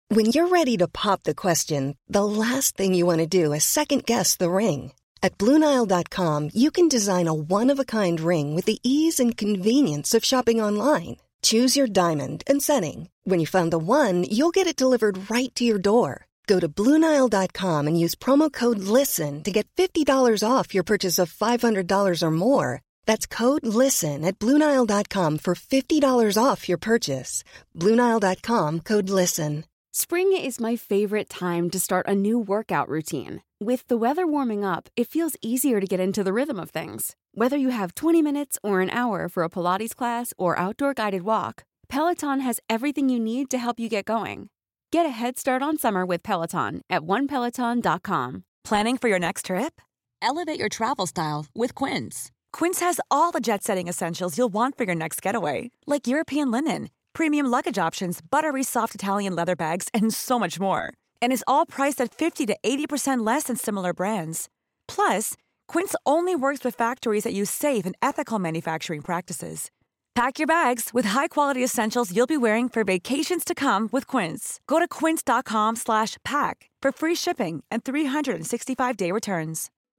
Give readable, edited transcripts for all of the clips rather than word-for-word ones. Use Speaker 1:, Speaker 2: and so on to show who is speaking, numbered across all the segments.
Speaker 1: When you're ready to pop the question, the last thing you want to do is second-guess the ring. At BlueNile.com, you can design a one-of-a-kind ring with the ease and convenience of shopping online. Choose your diamond and setting. When you find the one, you'll get it delivered right to your door. Go to BlueNile.com and use promo code LISTEN to get $50 off your purchase of $500 or more. That's code LISTEN at BlueNile.com for $50 off your purchase. BlueNile.com, code LISTEN.
Speaker 2: Spring is my favorite time to start a new workout routine. With the weather warming up, it feels easier to get into the rhythm of things. Whether you have 20 minutes or an hour for a Pilates class or outdoor guided walk, Peloton has everything you need to help you get going. Get a head start on summer with Peloton at onepeloton.com.
Speaker 3: Planning for your next trip? Elevate your travel style with Quince. Quince has all the jet-setting essentials you'll want for your next getaway, like European linen, premium luggage options, buttery soft Italian leather bags, and so much more. And is all priced at 50 to 80% less than similar brands. Plus, Quince only works with factories that use safe and ethical manufacturing practices. Pack your bags with high-quality essentials you'll be wearing for vacations to come with Quince. Go to quince.com/pack for free shipping and 365-day returns.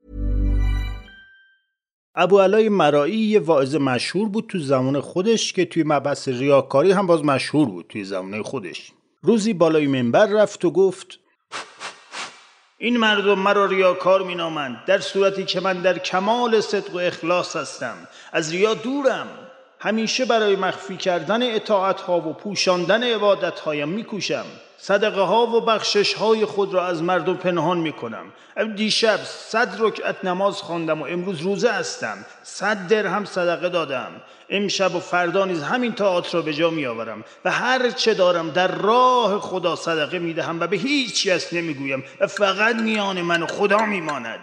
Speaker 4: ابوعلای مرایی یه واعظ مشهور بود تو زمان خودش که توی مبحث ریاکاری هم باز مشهور بود توی زمان خودش. روزی بالای منبر رفت و گفت: این مردم مرا ریاکار مینامند، در صورتی که من در کمال صدق و اخلاص هستم، از ریا دورم، همیشه برای مخفی کردن اطاعت‌ها و پوشاندن عبادت‌هایم می‌کوشم، صدقه‌ها و بخشش‌های خود را از مردم پنهان می‌کنم. دیشب 100 رکعت نماز خواندم و امروز روزه هستم، 100 درهم صدقه دادم، امشب و فردا نیز همین طاعات را به جا می‌آورم و هر چه دارم در راه خدا صدقه می‌دهم و به هیچ کس نمی‌گویم و فقط میان من و خدا می‌ماند.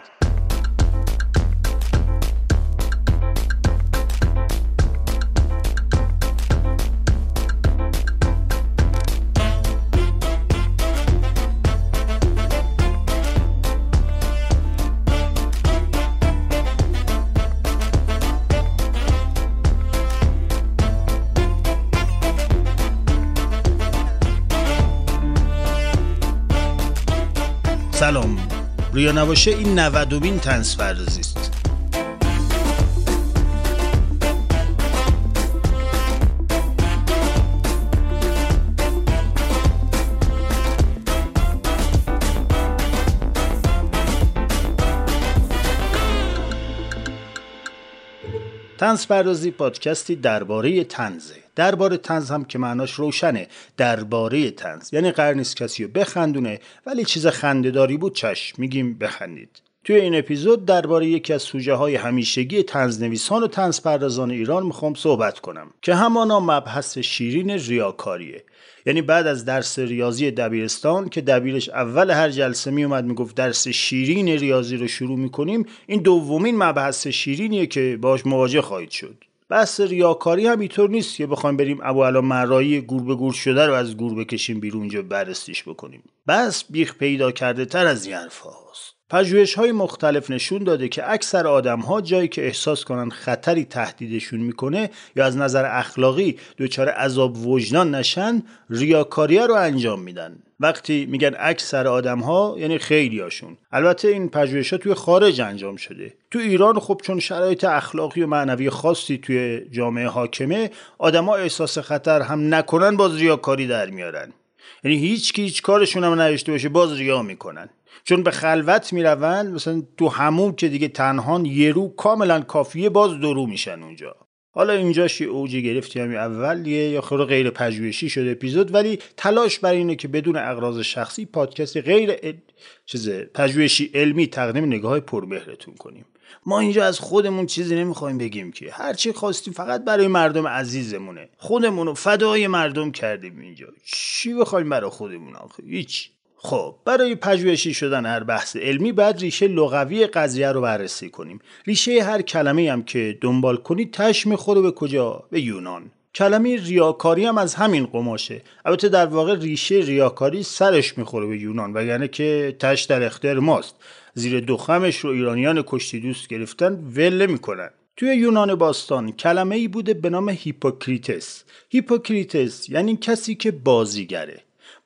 Speaker 4: سلام، ریا نباشه این 90مین طنز پردازی است. طنز پردازی پادکستی درباره طنزه. درباره طنز هم که معناش روشنه، درباره طنز یعنی قرار نیست کسی رو بخندونه، ولی چیز خنده‌داری بود چشم میگیم بخندید. توی این اپیزود درباره یکی از سوژه‌های همیشگی طنزنویسان و طنز پردازان ایران میخوام صحبت کنم که همانا مبحث شیرین ریاکاریه. یعنی بعد از درس ریاضی دبیرستان که دبیرش اول هر جلسه میومد میگفت درس شیرین ریاضی رو شروع میکنیم، این دومین مبحث شیرینیه که باهاش مواجه خواهید شد. بحث ریاکاری هم اینطور نیست که بخوایم بریم ابوعلا مرایی گور به گور شده رو از گور بکشیم بیرون اونجا بررسیش بکنیم. بس بیخ پیدا کرده تر از این حرف هاست. پژوهش‌های مختلف نشون داده که اکثر آدم‌ها جایی که احساس کنن خطری تهدیدشون میکنه یا از نظر اخلاقی دچار عذاب وجدان نشن، ریاکاری رو انجام میدن. وقتی میگن اکثر آدم‌ها یعنی خیلیاشون. البته این پژوهش‌ها توی خارج انجام شده. تو ایران خب چون شرایط اخلاقی و معنوی خاصی توی جامعه حاکمه، آدم‌ها احساس خطر هم نکنن باز ریاکاری در میارن. یعنی هیچ کارشون هم نداشته باشه باز ریا میکنن. چون به خلوت میرون، مثلا تو حموم که دیگه تنهان یه رو کاملا کافیه باز دو رو میشن اونجا. حالا اینجاش یه اوج گرفتی همین اولیه یا خود غیر پژوهشی شده اپیزود، ولی تلاش بر اینه که بدون اغراض شخصی پادکست غیر پژوهشی علمی تقدیم نگاه پرمهرتون کنیم. ما اینجا از خودمون چیزی نمیخوایم بگیم که هر چی خواستیم فقط برای مردم عزیزمونه. خودمونو فدای مردم کردیم اینجا. چی بخوایم برای خودمون آخه؟ هیچ. خب برای پژوهشی شدن هر بحث علمی باید ریشه لغوی قضیه رو بررسی کنیم. ریشه هر کلمه هم که دنبال کنید تش میخوره به کجا؟ به یونان. کلمه ریاکاری هم از همین قماشه. البته در واقع ریشه ریاکاری سرش میخوره به یونان، وگرنه که تش در اختیار ماست. زیر دخمش رو ایرانیان کشتی دوست گرفتن ول میکنن. توی یونان باستان کلمه‌ای بوده به نام هیپوکریتس. هیپوکریتس یعنی کسی که بازیگره.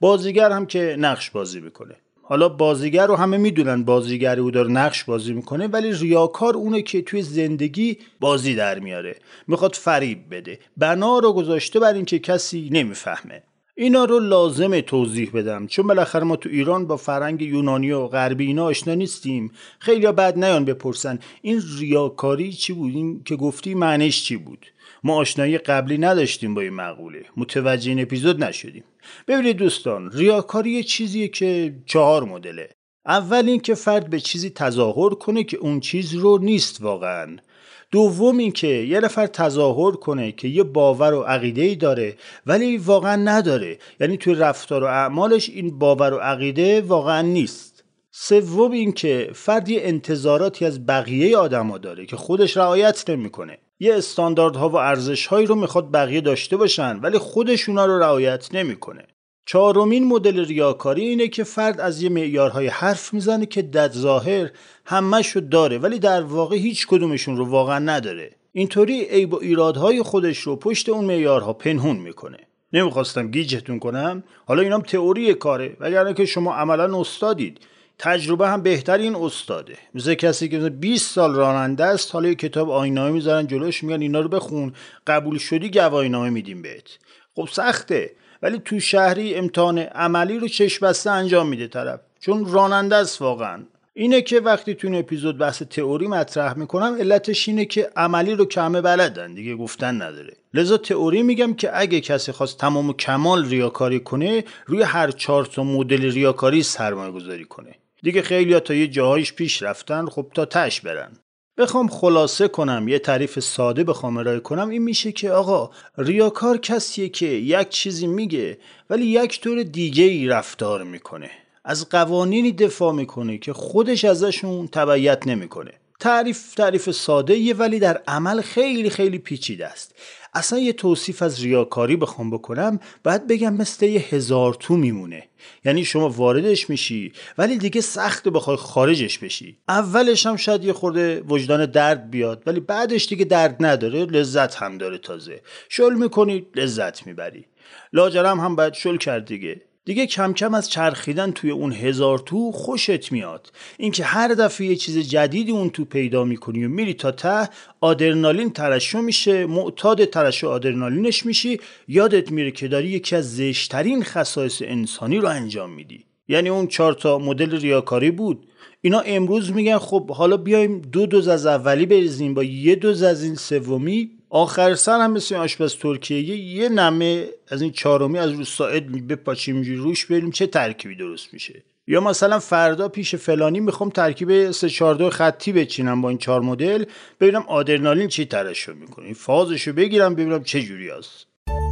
Speaker 4: بازیگر هم که نقش بازی میکنه. حالا بازیگر رو همه میدونن بازیگری او داره نقش بازی میکنه، ولی ریاکار اونه که توی زندگی بازی در میاره، میخواد فریب بده، بنا رو گذاشته بر این که کسی نمیفهمه. اینا رو لازمه توضیح بدم چون بالاخره ما تو ایران با فرهنگ یونانی و غربی اینا آشنا نیستیم. خیلی بعد نیان بپرسن این ریاکاری چی بود، این که گفتی معنیش چی بود. ما آشنایی قبلی نداشتیم با این مقوله، متوجه این اپیزود نشدیم. ببینید دوستان، ریاکاری یه چیزیه که 4 مدله. اول این که فرد به چیزی تظاهر کنه که اون چیز رو نیست واقعا. دوم این که یه نفر تظاهر کنه که یه باور و عقیده‌ای داره ولی واقعا نداره، یعنی توی رفتار و اعمالش این باور و عقیده واقعا نیست. سوم این که فرد یه انتظاراتی از بقیه آدما داره که خودش رعایت نمی‌کنه. یه استانداردها و ارزش‌هایی رو میخواد بقیه داشته باشن ولی خودش اونا رو رعایت نمی‌کنه. چهارمین مدل ریاکاری اینه که فرد از یه معیارهای حرف میزنه که در ظاهر همه‌شو داره ولی در واقع هیچ کدومشون رو واقعا نداره. اینطوری عیب و ایرادهای خودش رو پشت اون معیارها پنهون میکنه. نمیخواستم گیجتون کنم، حالا اینام تئوری کاره، وگرنه که شما عملا استادید. تجربه هم بهترین استاده. مثل کسی که 20 سال راننده است، حالا یه کتاب آیین‌نامه میذارن جلوش، میگن اینا رو بخون، قبول شدی گواهینامه میدیم بهت. خب سخته، ولی تو شهری امتحان عملی رو چشم بسته انجام میده طرف، چون راننده است واقعا. اینه که وقتی تو این اپیزود بحث تئوری مطرح میکنم علتش اینه که عملی رو کمه بلدن دیگه، گفتن نداره. لذا تئوری میگم که اگه کسی خواست تمام و کمال ریاکاری کنه روی هر 4 تا مدل ریاکاری سرمایه گذاری کنه. دیگه خیلی‌ها تا یه جاهایش پیش رفتن، خب تا تهش برن. بخوام خلاصه کنم، یه تعریف ساده بخوام ارائه کنم، این میشه که آقا ریاکار کسیه که یک چیزی میگه ولی یک طور دیگه ای رفتار میکنه، از قوانینی دفاع میکنه که خودش ازشون تبعیت نمیکنه. تعریف ساده یه ولی در عمل خیلی خیلی پیچیده است. اصلا یه توصیف از ریاکاری بخوام بکنم باید بگم مثل یه 1000 تو میمونه. یعنی شما واردش میشی ولی دیگه سخت بخوای خارجش بشی. اولش هم شاید یه خورده وجدان درد بیاد ولی بعدش دیگه درد نداره، لذت هم داره. تازه شل میکنی لذت میبری. لاجرم هم باید شل کرد دیگه کم کم از چرخیدن توی اون 1000 تو خوشت میاد. اینکه هر دفعه یه چیز جدیدی اون تو پیدا میکنی و میری تا ته، آدرنالین ترشح میشه، معتاد ترشح آدرنالینش میشی، یادت میره که داری یکی از زشترین خصایص انسانی رو انجام میدی. یعنی اون 4 تا مدل ریاکاری بود. اینا امروز میگن خب حالا بیایم 2 دوز از اولی بریزیم با 1 دوز از این سومی، آخر سر هم مثل آشپز ترکیه یه نمه از این 4می از رو ساعد بپاچیم روش، ببینیم چه ترکیبی درست میشه. یا مثلا فردا پیش فلانی میخوام ترکیب 3-4-2 خطی بچینم با این 4 مدل، ببینم آدرنالین چی ترشح میکنه، فازشو بگیرم ببینم چه جوری است.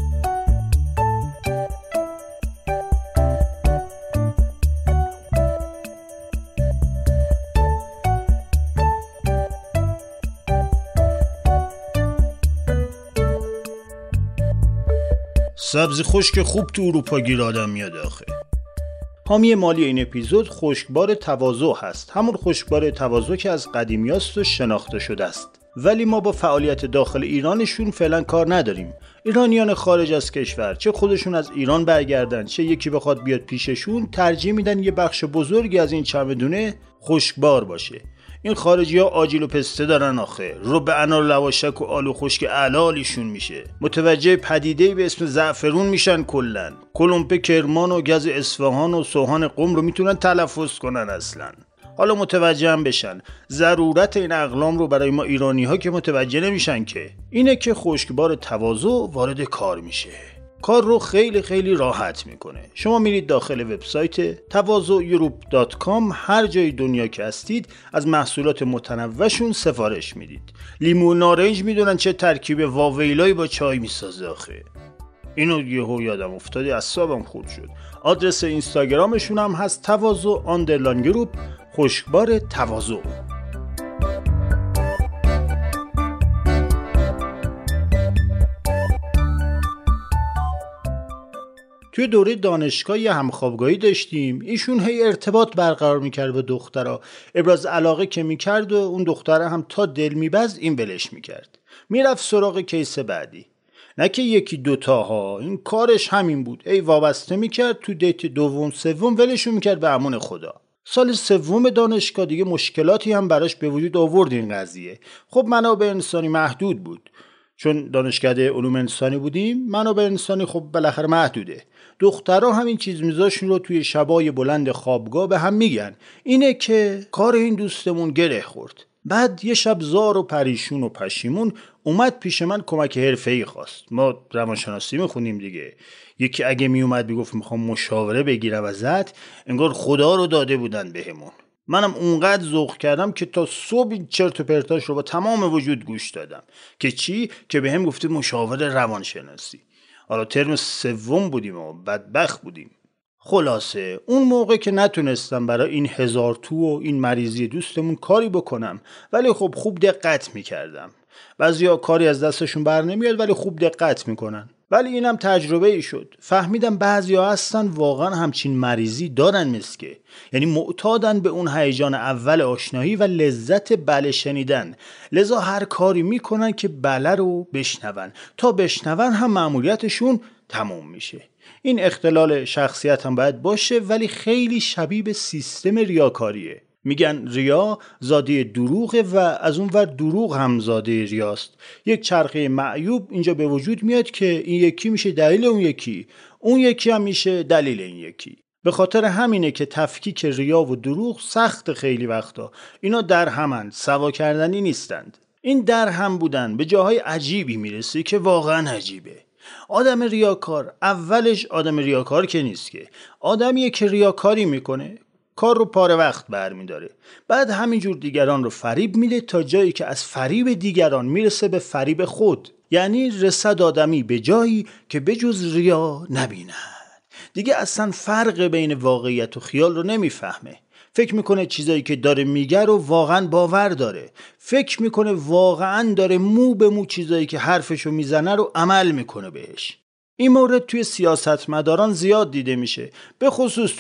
Speaker 4: سبزی خشک خوب تو اروپا گیر آدم میاد آخه. حامی مالی این اپیزود خشکبار تواضع هست، همون خشکبار تواضع که از قدیمیاست و شناخته شده است. ولی ما با فعالیت داخل ایرانشون فعلا کار نداریم. ایرانیان خارج از کشور چه خودشون از ایران برگردن چه یکی بخواد بیاد پیششون، ترجیح میدن یه بخش بزرگی از این چمدونه خشکبار باشه. این خارجی‌ها آجیل و پسته دارن آخه، رو به انار لواشک و آلو خشک علالیشون میشه. متوجه پدیده‌ای به اسم زعفرون میشن کلاً. کلمپ کرمان و گز اصفهان و سوهان قم رو میتونن تلفظ کنن اصلاً. حالا متوجه هم بشن. ضرورت این اقلام رو برای ما ایرانی‌ها که متوجه نمیشن که اینه که خشکبار تواضع وارد کار میشه. کار رو خیلی خیلی راحت میکنه. شما میرید داخل وبسایت tawazoeurope.com، هر جای دنیا که هستید از محصولات متنوعشون سفارش میدید. لیمو نارنج میدونن چه ترکیب واویلایی با چای میسازه آخه. اینو یهو یادم افتاد، اعصابم خورد شد. آدرس اینستاگرامشون هم هست tawazo_group، خشکبار تواضع. توی دوره دانشگاه یه همخوابگاهی داشتیم. ایشون هی ارتباط برقرار میکرد با دخترها، ابراز علاقه که میکرد و اون دختره هم تا دل میبزد این ولش میکرد، میرفت سراغ کیس بعدی. نه که یکی دوتاها، این کارش همین بود. ای وابسته میکرد، تو دیت دوم سوم ولشون میکرد به امان خدا. سال سوم دانشگاه دیگه مشکلاتی هم براش به وجود آورد این قضیه. خب منابع انسانی محدود بود، چون دانشکده علوم انسانی بودیم، منابع انسانی خب بالاخره محدوده. دخترها همین چیز میزاشون رو توی شبای بلند خوابگاه به هم میگن. اینه که کار این دوستمون گره خورد. بعد یه شب زار و پریشون و پشیمون اومد پیش من کمک حرفه‌ای خواست. ما روانشناسی میخونیم دیگه. یکی اگه میومد میگفت میخوام مشاوره بگیرم ازت، انگار خدا رو داده بودن بهمون. منم اونقدر ذوق کردم که تا صبح چرت و پرتاش رو با تمام وجود گوش دادم. که چی؟ که بهم گفته مشاور روانشناسی. حالا ترم سوم بودیم و بدبخت بودیم. خلاصه اون موقع که نتونستم برای این 1000 تو و این مریضی دوستمون کاری بکنم، ولی خب خوب دقت میکردم. بعضیا کاری از دستشون بر نمیاد ولی خوب دقت میکنن. ولی اینم تجربه ای شد. فهمیدم بعضیا هستن واقعا همچین مریضی دارن مسکه. یعنی معتادن به اون هیجان اول آشنایی و لذت بله شنیدن. لذا هر کاری میکنن که بله رو بشنون. تا بشنون هم مأموریتشون تموم میشه. این اختلال شخصیت هم باید باشه، ولی خیلی شبیه به سیستم ریاکاریه. میگن ریا زاده دروغه و از اون ور دروغ هم زاده ریاست. یک چرخه معیوب اینجا به وجود میاد که این یکی میشه دلیل اون یکی هم میشه دلیل این یکی. به خاطر همینه که تفکیک ریا و دروغ سخت. خیلی وقتا اینا در همند، سوا کردنی نیستند. این در هم بودن به جاهای عجیبی میرسه که واقعا عجیبه. آدم ریاکار اولش آدم ریاکار که نیست، که آدمیه که ریاکاری میکنه، کار رو پاره وقت برمیداره، بعد همینجور دیگران رو فریب میده تا جایی که از فریب دیگران میرسه به فریب خود. یعنی رسد آدمی به جایی که بجز ریا نبینه. دیگه اصلا فرق بین واقعیت و خیال رو نمیفهمه. فکر میکنه چیزایی که داره میگه رو واقعا باور داره. فکر میکنه واقعا داره مو به مو چیزایی که حرفشو میزنه رو عمل میکنه بهش. این مورد توی سیاستمداران زیاد دیده میشه، به خصوص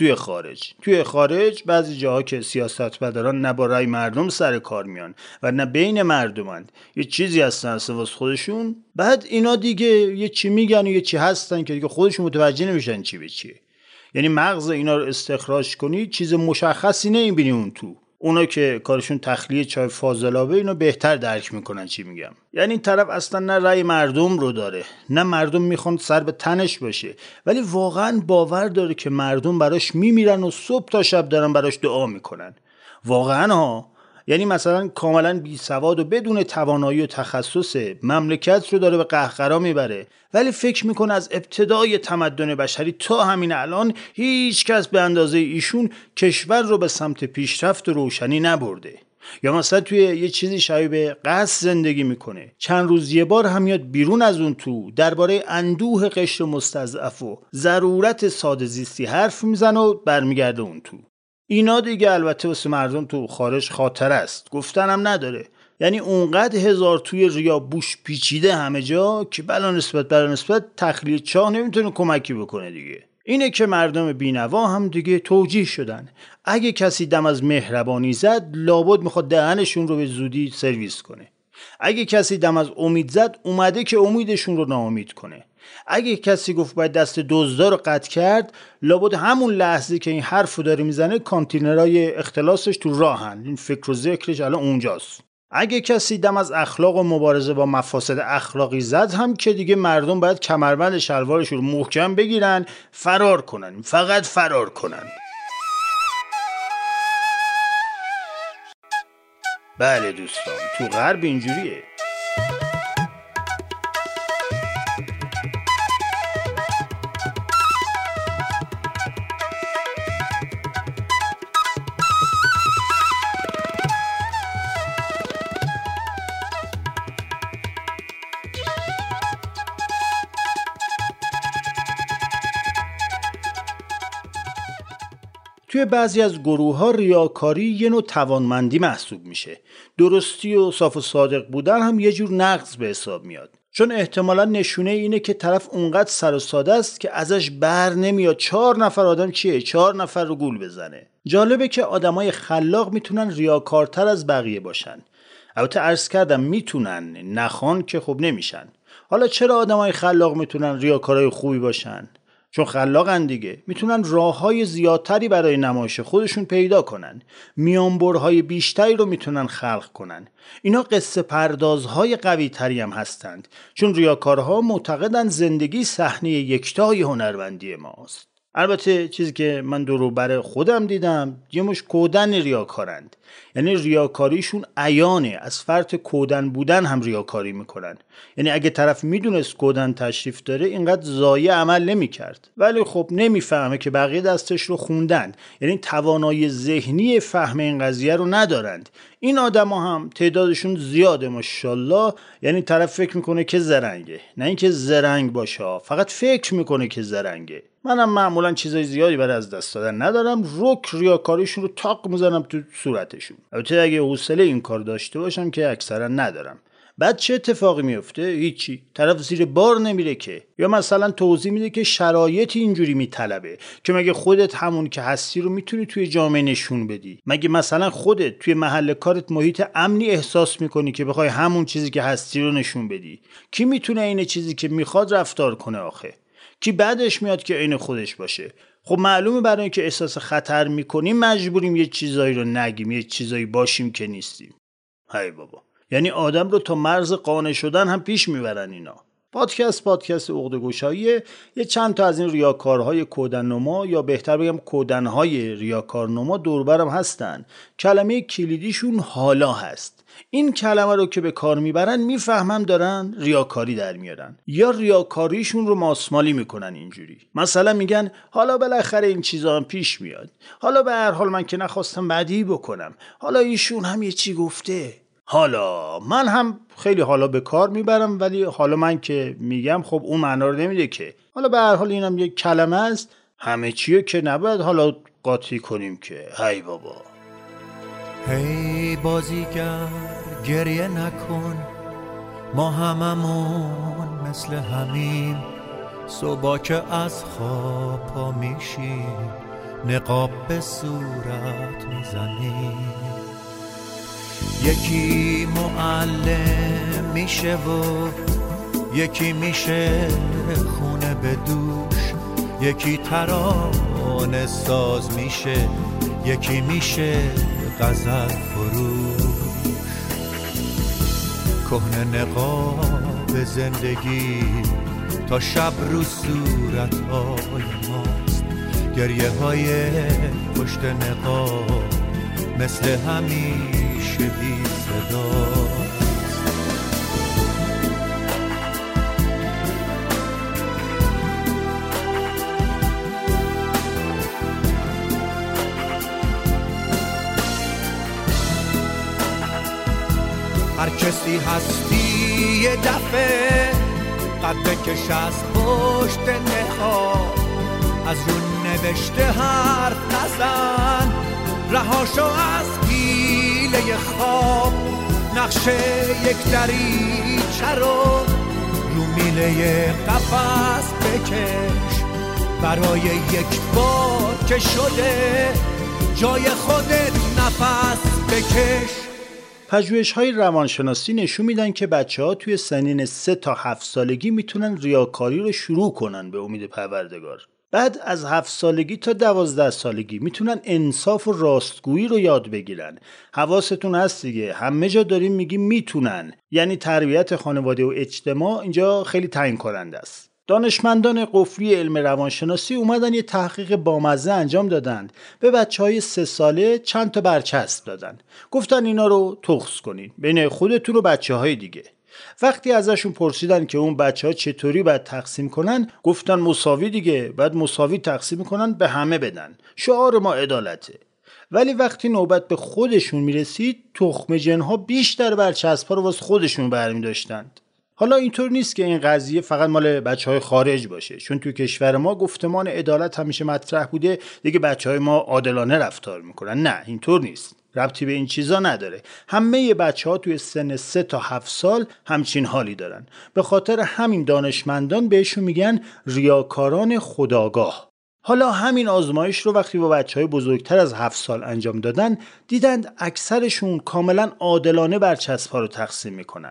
Speaker 4: توی خارج بعضی جاها که سیاستمداران نه با رای مردم سر کار میان و نه بین مردمند، یه چیزی هستن واسه خودشون. بعد اینا دیگه یه چی میگن و یه چی هستن که دیگه خودشون متوجه نمیشن چی به چیه. یعنی مغز اینا رو استخراج کنی چیز مشخصی نمیبینی اون تو. اونا که کارشون تخلیه چای فاضلابه اینو بهتر درک میکنن چی میگم. یعنی این طرف اصلا نه رأی مردم رو داره، نه مردم میخوان سر به تنش باشه، ولی واقعا باور داره که مردم براش میمیرن و صبح تا شب دارن براش دعا میکنن. واقعا ها. یعنی مثلا کاملا بی سواد و بدون توانایی و تخصص مملکت رو داره به قهقرا میبره، ولی فکر میکنه از ابتدای تمدن بشری تا همین الان هیچ کس به اندازه ایشون کشور رو به سمت پیشرفت و روشنی نبرده. یا مثلا توی یه چیزی شبیه به قصد زندگی میکنه، چند روز یه بار هم میاد بیرون از اون تو درباره اندوه قشر مستضعف و ضرورت ساده زیستی حرف میزنه و برمیگرده اون تو. اینا دیگه البته واسه مردم تو خارج خاطر است، گفتنم نداره. یعنی اونقدر 1000 توی ریا بوش پیچیده همه جا که بلا نسبت تخلیه چاه نمیتونه کمکی بکنه دیگه. اینه که مردم بینوا هم دیگه توجیه شدن. اگه کسی دم از مهربانی زد لابد میخواد دهنشون رو به زودی سرویس کنه. اگه کسی دم از امید زد اومده که امیدشون رو ناامید کنه. اگه کسی گفت باید دست دزدا رو قطع کرد، لابد همون لحظه که این حرفو داره میزنه کانتینرهای اختلاسش تو راهن. این فکر و ذکرش الان اونجاست. اگه کسی دم از اخلاق و مبارزه با مفاسد اخلاقی زد هم که دیگه مردم باید کمربند شلوارش رو محکم بگیرن، فرار کنن، فقط فرار کنن. بله دوستان، تو غرب اینجوریه. توی بعضی از گروه‌ها ریاکاری یه نوع توانمندی محسوب میشه. درستی و صاف و صادق بودن هم یه جور نقص به حساب میاد. چون احتمالاً نشونه اینه که طرف اونقدر سر و ساده است که ازش بر نمیاد 4 نفر آدم چیه 4 نفر رو گول بزنه. جالبه که آدمای خلاق میتونن ریاکارتر از بقیه باشن. البته عرض کردم میتونن، نخوان که خب نمیشن. حالا چرا آدمای خلاق میتونن ریاکارای خوبی باشن؟ چون خلاقن دیگه، میتونن راههای زیادتری برای نمایش خودشون پیدا کنن، میانبرهای بیشتری رو میتونن خلق کنن. اینا قصه پردازهای قوی تری هم هستند، چون ریاکارها معتقدن زندگی صحنه یکتای هنرمندی ماست. البته چیزی که من دور و بر خودم دیدم یه مش کودن ریاکارند، یعنی ریاکاریشون عیانه، از فرط کودن بودن هم ریاکاری میکنن. یعنی اگه طرف میدونست کودن تشریف داره اینقدر ضایع عمل نمیکرد، ولی خب نمیفهمه که بقیه دستش رو خوندن، یعنی توانایی ذهنی فهم این قضیه رو ندارند. این آدما هم تعدادشون زیاده ماشاءالله، یعنی طرف فکر میکنه که زرنگه، نه اینکه زرنگ باشه، فقط فکر میکنه که زرنگه. منم معمولا چیزای زیادی برای از دست دادن ندارم، رک ریاکاریشون رو تاق میزنم تو صورتشون. البته اگه حوصله این کار داشته باشم که اکثرا ندارم. بعد چه اتفاقی میفته؟ هیچی، طرف زیر بار نمیره که، یا مثلا توضیح میده که شرایطی اینجوری میطلبه که مگه خودت همون که هستی رو میتونی توی جامعه نشون بدی؟ مگه مثلا خودت توی محل کارت محیط امنی احساس میکنی که بخوای همون چیزی که هستی رو نشون بدی؟ کی میتونه این چیزی که میخواد رفتار کنه آخه؟ کی بعدش میاد که عین خودش باشه؟ خب معلومه برای اینکه احساس خطر میکنیم مجبوریم یه چیزایی رو نگیم، یه چیزایی باشیم که نیستیم. هی بابا، یعنی آدم رو تا مرز قانع شدن هم پیش میبرن اینا. پادکست عقده‌گشاییه. یه چند تا از این ریاکارهای کودن‌نما، یا بهتر بگم کودن‌های ریاکارنما دور برم هستن. کلمه کلیدیشون حالا هست. این کلمه رو که به کار میبرن میفهمم دارن ریاکاری در میارن، یا ریاکاریشون رو ماسمالی میکنن. اینجوری مثلا میگن حالا بالاخره این چیزا هم پیش میاد، حالا به هر حال من که نخواستم بدی بکنم، حالا ایشون هم یه چی گفته، حالا من هم خیلی حالا به کار میبرم، ولی حالا من که میگم خب اون معنا رو نمیده که. حالا به هر حال اینم یک کلمه است، همه چیو که نباید حالا قاطی کنیم که. هی بابا،
Speaker 5: هی بازیگر گریه نکن، ما هممون مثل همیم، صبح که از خواب پا میشیم نقاب به صورت میزنیم. یکی معلم میشه و یکی میشه خونه به دوش، یکی ترانه ساز میشه، یکی میشه غزل فروش. کهنه نقاب زندگی تا شب رو صورت‌های ماست، گریه های پشت نقاب مثل همیشه بی صداست. هر کسی هستی یه دفعه قد بکش از پشت نقاب، از رو نوشته حرف نزن، رهاشو از گیله خواب. نقشه یک دریچه رو میله قفس بکش، برای یک بار که شده جای خودت نفس بکش.
Speaker 4: پژوهش‌های روانشناسی نشون میدن که بچه‌ها توی سنین 3 تا 7 سالگی میتونن ریاکاری رو شروع کنن به امید پروردگار. بعد از 7 سالگی تا 12 سالگی میتونن انصاف و راستگویی رو یاد بگیرن. حواستون هست دیگه، همه جا داریم میگیم میتونن، یعنی تربیت خانواده و اجتماع اینجا خیلی تعیین کننده است. دانشمندان قفلی علم روانشناسی اومدن یه تحقیق بامزه انجام دادن. به بچه‌های 3 ساله چند تا برچسب دادن. گفتن اینا رو تخص کنین بین خودتون و بچه‌های دیگه. وقتی ازشون پرسیدن که اون بچه‌ها چطوری باید تقسیم کنن، گفتن مساوی دیگه، بعد مساوی تقسیم کنن به همه بدن. شعار ما عدالته. ولی وقتی نوبت به خودشون میرسید، تخم جنها بیشتر برچسب‌ها رو واسه خودشون برمی داشتند. حالا اینطور نیست که این قضیه فقط مال بچه‌های خارج باشه، چون تو کشور ما گفتمان عدالت همیشه مطرح بوده، دیگه بچه‌های ما عادلانه رفتار میکنن. نه، اینطور نیست. ربطی به این چیزا نداره. همه بچه‌ها توی سن 3 تا 7 سال همچین حالی دارن. به خاطر همین دانشمندان بهشون میگن ریاکاران خودآگاه. حالا همین آزمایش رو وقتی با بچه‌های بزرگتر از 7 سال انجام دادن، دیدند اکثرشون کاملا عادلانه برچسب‌ها رو تقسیم میکنن.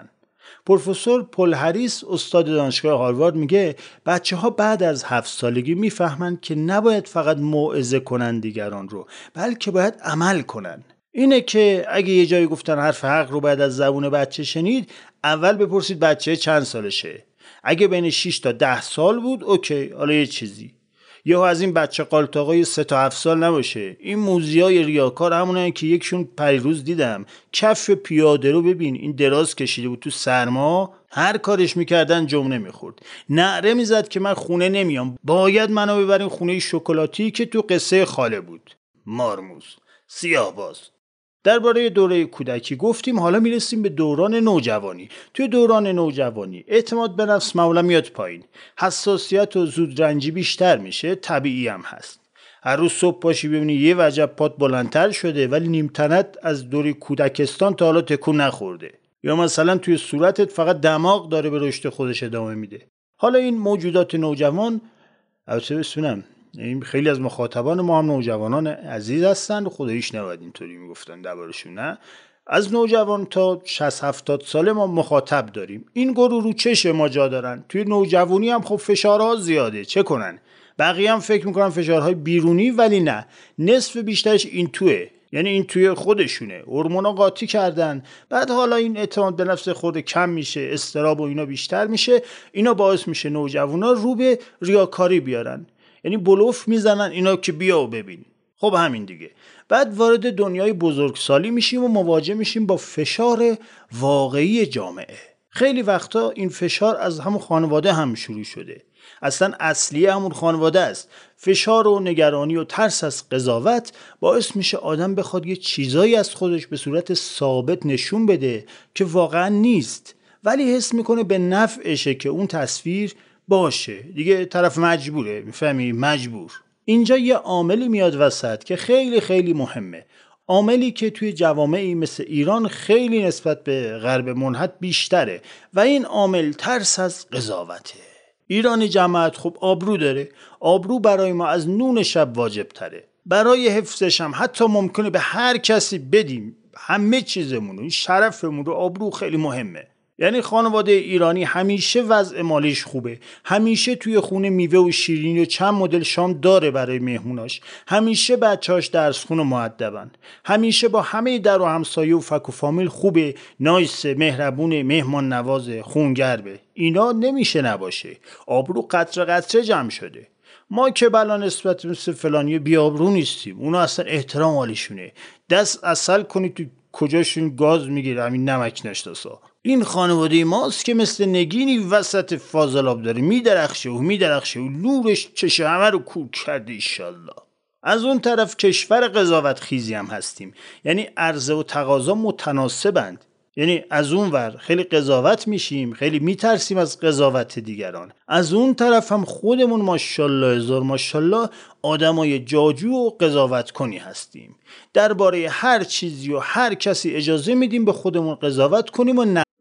Speaker 4: پروفسور پل هریس استاد دانشگاه هاروارد میگه بچه‌ها بعد از 7 سالگی میفهمن که نباید فقط موعظه کنن دیگران رو، بلکه باید عمل کنن. اینه که اگه یه جایی گفتن حرف حق رو باید از زبون بچه شنید، اول بپرسید بچه چند سالشه. اگه بین 6 تا 10 سال بود اوکی، حالا یه چیزی. یا از این بچه قالتاقای 3 تا 7 سال نباشه. این موزیای ریاکار همونن که یکشون پریروز دیدم کف پیاده رو ببین، این دراز کشیده بود تو سرما، هر کارش میکردن جمع نمیخورد. نعره میزد که من خونه نمیام، باید منو ببرین خونه شکلاتی که تو قصه خاله بود. مارموز، سیاه‌باز. درباره دوره کودکی گفتیم، حالا میرسیم به دوران نوجوانی. توی دوران نوجوانی اعتماد به نفس معمولا میاد پایین، حساسیت و زودرنجی بیشتر میشه، طبیعی هم هست. هر روز صبح پاشی ببینی یه وجب پات بلندتر شده ولی نیمتنت از دوره کودکستان تا حالا تکون نخورده، یا مثلا توی صورتت فقط دماغ داره به رشد خودش ادامه میده. حالا این موجودات نوجوان، البته بسونم این خیلی از مخاطبان ما هم نوجوانان عزیز هستن و خداییش نباید اینطوری میگفتن دربارشون، نه، از نوجوان تا 60-70 ساله ما مخاطب داریم. این گروه رو چشه ما جا دارن. توی نوجوانی هم خب فشارها زیاده، چه کنن؟ بقیه هم فکر میکنن فشارهای بیرونی، ولی نه، نصف بیشترش این توه، یعنی این توی خودشونه، هورمونا قاطی کردن. بعد حالا این اعتماد به نفس خود کم میشه، اضطراب و اینا بیشتر میشه، اینا باعث میشه نوجوانا رو به ریاکاری بیارن، یعنی بلوف میزنن اینا که بیا و ببین. خب همین دیگه. بعد وارد دنیای بزرگسالی میشیم و مواجه میشیم با فشار واقعی جامعه. خیلی وقتا این فشار از همون خانواده هم شروع شده، اصلا اصلی همون خانواده است. فشار و نگرانی و ترس از قضاوت باعث میشه آدم بخواد یه چیزایی از خودش به صورت ثابت نشون بده که واقعا نیست، ولی حس میکنه به نفعشه که اون تصویر باشه دیگه، طرف مجبوره، میفهمی؟ مجبور. اینجا یه عاملی میاد وسط که خیلی خیلی مهمه، عاملی که توی جوامعی مثل ایران خیلی نسبت به غرب منحط بیشتره و این عامل ترس از قضاوته. ایرانی جماعت خب آبرو داره، آبرو برای ما از نون شب واجب تره. برای حفظش هم حتی ممکنه به هر کسی بدیم، همه چیزمون رو، شرفمون رو، آبرو خیلی مهمه. یعنی خانواده ایرانی همیشه وضع مالیش خوبه، همیشه توی خونه میوه و شیرینی و چند مدل شام داره برای مهموناش، همیشه بچه‌هاش درس خون و مؤدبن، همیشه با همه در و همسایه و فک و فامیل خوبه، نایس، مهربون، مهمان نواز، خونگربه. اینا نمیشه نباشه. آبرو قطره قطره جمع شده. ما که بلا نسبت مثل فلانی بیابرو نیستیم، اونا اصلا احترام حالیشونه. دست اصل کنی تو کجاشون گاز میگیره، همین نمک نشناسا. این خانواده ماست که مثل نگینی وسط فاضلاب داره میدرخشه و نورش چشه همه رو کور کرده ایشالله. از اون طرف کشور قضاوت خیزی هم هستیم، یعنی عرضه و تقاضا متناسبند. یعنی از اون ور خیلی قضاوت میشیم، خیلی میترسیم از قضاوت دیگران، از اون طرف هم خودمون ماشاءالله هزار ماشاءالله آدمای جاجو و قضاوت کنی هستیم. درباره هر چیزی و هر کسی اجازه میدیم به خودمون قضاوت کنیم و نه.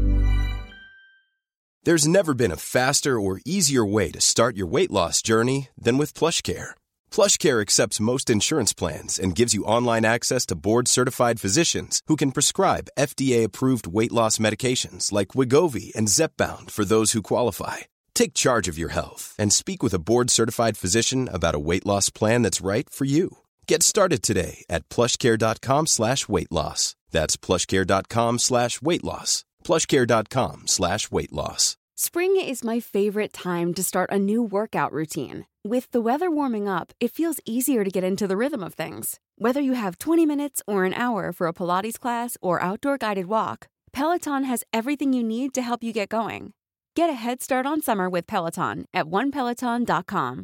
Speaker 6: There's never been a faster or easier way to start your weight loss journey than with PlushCare. PlushCare accepts most insurance plans and gives you online access to board-certified physicians who can prescribe FDA-approved weight loss medications like Wegovy and Zepbound for those who qualify. Take charge of your health and speak with a board-certified physician about a weight loss plan that's right for you. Get started today at plushcare.com/weightloss. That's plushcare.com/weightloss. plushcare.com/weightloss.
Speaker 2: Spring is my favorite time to start a new workout routine. With the weather warming up, it feels easier to get into the rhythm of things. Whether you have 20 minutes or an hour for a Pilates class or outdoor guided walk, Peloton has everything you need to help you get going. Get a head start on summer with Peloton at onepeloton.com.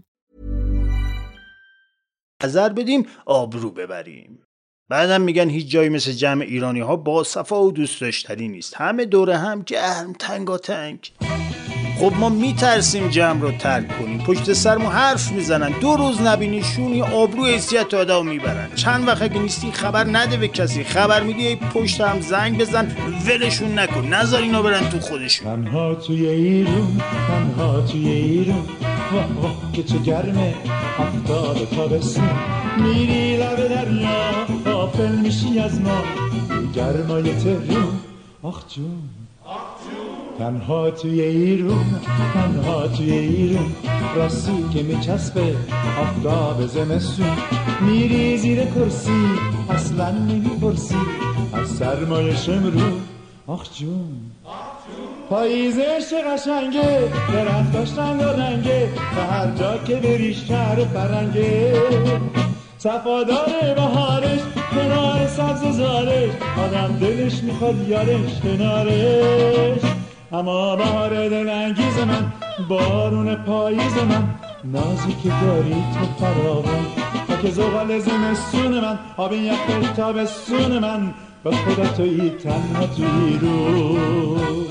Speaker 4: نظر بدیم آبرو ببریم. بعدم میگن هیچ جایی مثل جمع ایرانی ها با صفا و دوست داشتنی نیست، همه دوره هم گرم تنگاتنگ. خب ما میترسیم جمع رو ترک کنیم، پشت سرمون حرف میزنن، 2 روز نبینیشون یا آبرو حیثیت آدم میبرن. چند وقت اگه نیستی خبر نده به کسی، خبر میدی پشت هم زنگ بزن، ولشون نکن، نذار اینا برن تو خودشون.
Speaker 7: تنها توی ایرون واه واه که چه گرمه، هفتاد تابستون میری لب دریا، غافل میشی از ما گرمای تهرون. آخ جون تنها توی ایرون راستی که میچسبه آفتاب زمستون، میری زیر کرسی اصلا نمیپرسی از سرمایش امرو. آخ جون پاییزش چه قشنگه، درختاش رنگارنگه و هر جا که بریش شهر فرنگه. صفادار بهارش کنار سبز زارش، آدم دلش میخواد یارش کنارش. اما بهار دلانگیز من، بارون پاییز من، نازی که داری تو فراوان، تا که زغال زمستون من، آب یخش تابستون من، به خدا تویی تنها توی رو.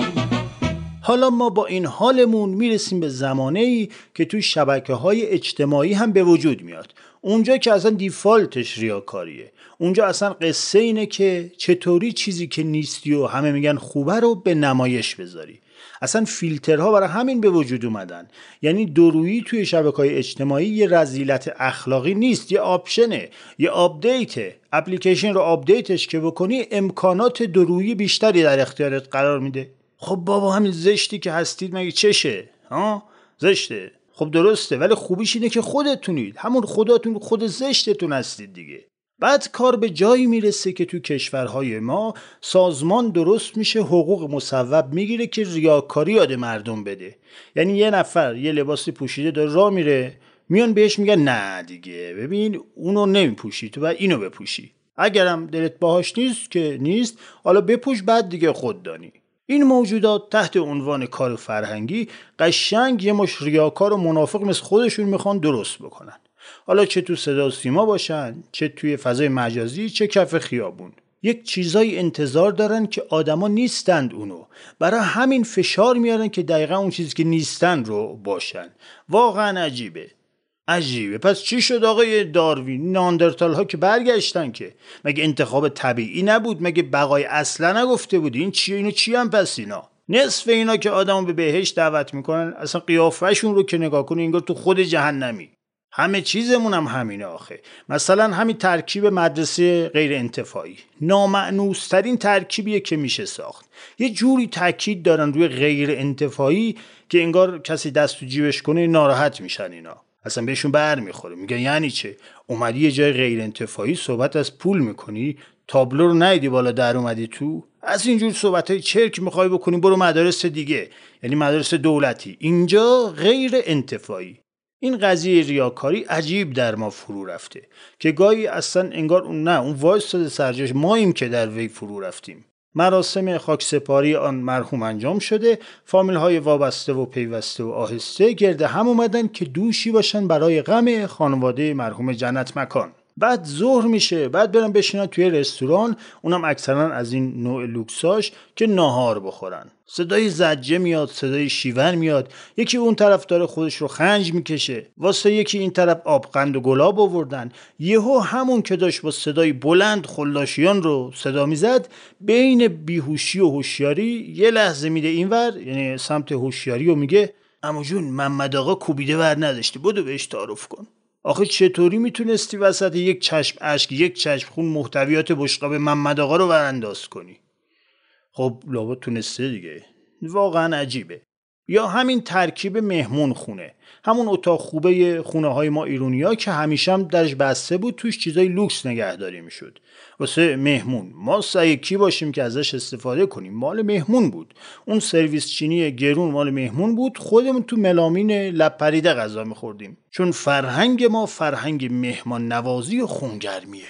Speaker 4: حالا ما با این حالمون میرسیم به زمانه‌ای که توی شبکه‌های اجتماعی هم به وجود میاد. اونجا که اصلا دیفالتش ریاکاریه. اونجا اصلا قصه اینه که چطوری چیزی که نیستی و همه میگن خوبه رو به نمایش بذاری. اصلا فیلترها برای همین به وجود اومدن. یعنی دورویی توی شبکه‌های اجتماعی یه رذیلت اخلاقی نیست، یه آپشنه، یه آپدیته. اپلیکیشن رو آپدیتش که بکنی امکانات دورویی بیشتری در اختیارت قرار میده. خب بابا همین زشتی که هستید مگه چشه؟ زشته. خب درسته، ولی خوبیش اینه که خودتونید، همون خودتون خود زشتتون هستید دیگه. بعد کار به جایی میرسه که تو کشورهای ما سازمان درست میشه، حقوق مصوب میگیره که ریاکاری یاد مردم بده. یعنی یه نفر یه لباسی پوشیده داره راه میره، میان بهش میگن نه دیگه ببین اونو نمیپوشی، تو باید اینو بپوشی. اگرم دلت باهاش نیست که نیست، حالا بپوش بعد دیگه خود دانی. این موجودات تحت عنوان کار فرهنگی قشنگ یه مش ریاکار و منافق مثل خودشون میخوان درست بکنن. حالا چه تو صدا و سیما باشن، چه توی فضای مجازی، چه کف خیابون. یک چیزایی انتظار دارن که آدما نیستند اونو. برای همین فشار میارن که دقیقا اون چیزی که نیستن رو باشن. واقعا عجیبه. پس چی شد آقای داروین؟ ناندرتال ها که برگشتن که مگه انتخاب طبیعی نبود؟ مگه بقای اصلا نگفته بود؟ این چیه؟ اینو چی هم پس اینا؟ نصف اینا که آدمو به بهشت دعوت میکنن اصلا قیافه‌شون رو که نگاه کنی انگار تو خود جهنمی. همه چیزمون هم همینه آخه. مثلا همین ترکیب مدرسه غیر انتفاعی نامعنوسترین ترکیبیه که میشه ساخت. یه جوری تاکید دارن روی غیر انتفاعی که انگار کسی دست تو جیبش کنه ناراحت میشن اینا. اصلا بهشون بر میخوره. میگن یعنی چه؟ اومدی یه جای غیر انتفاعی صحبت از پول میکنی؟ تابلو رو ندیدی بالا در اومدی تو؟ از اینجور صحبتای چرک میخوای بکنی برو مدارس دیگه، یعنی مدارس دولتی. اینجا غیر انتفاعی. این قضیه ریاکاری عجیب در ما فرو رفته که گاهی اصلا انگار اون وایستاده سرجاش، ماییم که در وی فرو رفتیم. مراسم خاکسپاری آن مرحوم انجام شده، فامیل‌های وابسته و پیوسته و آهسته گرد هم اومدن که دوشی باشن برای غم خانواده مرحوم جنت مکان. بعد ظهر میشه، بعد برن بشینن توی رستوران، اونم اکثرا از این نوع لوکساش که ناهار بخورن. صدای زجه میاد، صدای شیون میاد، یکی اون طرف داره خودش رو خنج میکشه، واسه یکی این طرف آبقند و گلاب آوردن. یهو همون که داشت با صدای بلند خلاشیان رو صدا میزد، بین بیهوشی و هوشیاری یه لحظه میده اینور، یعنی سمت هوشیاری، و میگه عمو جون محمد آقا کوبیده ور نداشتی، بدو بهش تعارف کن. آخه چطوری میتونستی وسط یک چشم اشک، یک چشم خون محتویات بشقاب محمد آقا رو ورانداز کنی؟ خب لابد تونسته دیگه. واقعا عجیبه. یا همین ترکیب مهمون خونه، همون اتاق خوبه خونه های ما ایرونیا که همیشه هم درش بسته بود، توش چیزای لوکس نگهداری میشد واسه مهمون. ما سعی کی باشیم که ازش استفاده کنیم، مال مهمون بود. اون سرویس چینی گرون مال مهمون بود، خودمون تو ملامین لب پریده غذا میخوردیم، چون فرهنگ ما فرهنگ مهمان نوازی و خونگرمیه.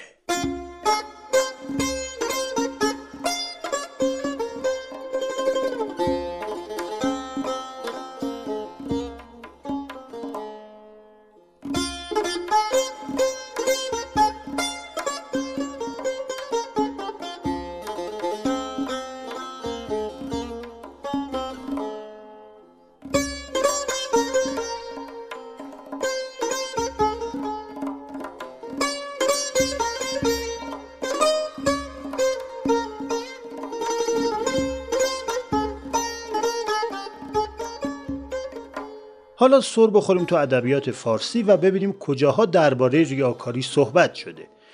Speaker 4: حالا سر بخوریم تو ادبیات فارسی و ببینیم کجاها درباره ریاکاری صحبت شده.